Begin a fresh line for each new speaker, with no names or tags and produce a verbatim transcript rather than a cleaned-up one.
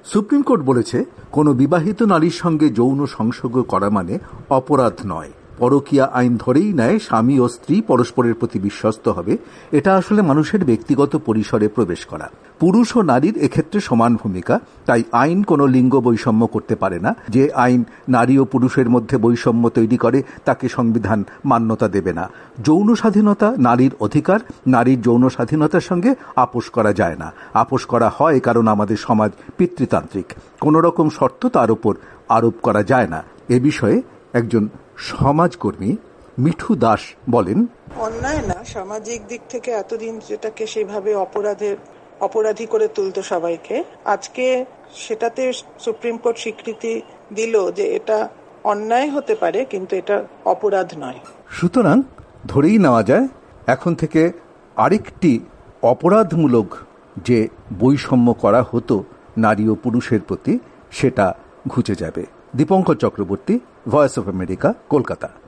Supreme court বলেছে, কোনো বিবাহিত নারীর সঙ্গে যৌন সংসর্গ করা মানে অপরাধ নয়। পরকীয়া আইন ধরেই নেয় স্বামী ও স্ত্রী পরস্পরের প্রতি বিশ্বস্ত হবে। এটা আসলে মানুষের ব্যক্তিগত পরিসরে প্রবেশ করা। পুরুষ ও নারীর এক্ষেত্রে সমান ভূমিকা, তাই আইন কোনো লিঙ্গ বৈষম্য করতে পারে না। যে আইন নারী ও পুরুষের মধ্যে বৈষম্য তৈরি করে তাকে সংবিধান মান্যতা দেবে না। যৌন স্বাধীনতা নারীর অধিকার, নারীর যৌন স্বাধীনতার সঙ্গে আপোষ করা যায় না। আপোষ করা হয় কারণ আমাদের সমাজ পিতৃতান্ত্রিক, কোন রকম শর্ত তার উপর আরোপ করা যায় না। এ বিষয়ে একজন সমাজকর্মী মিঠু দাস বলেন,
অন্যায় না, সামাজিক দিক থেকে এতদিন যেটাকে সেভাবে অপরাধের অপরাধী করে তুলতো সবাইকে, আজকে সেটাতে সুপ্রিম কোর্ট স্বীকৃতি দিল যে এটা অন্যায় হতে পারে কিন্তু এটা অপরাধ নয়।
সুতরাং ধরেই নেওয়া যায় এখন থেকে আরেকটি অপরাধমূলক যে বৈষম্য করা হতো নারী ও পুরুষের প্রতি, সেটা ঘুচে যাবে। Dipankar Chakraborty, voice of America, Kolkata.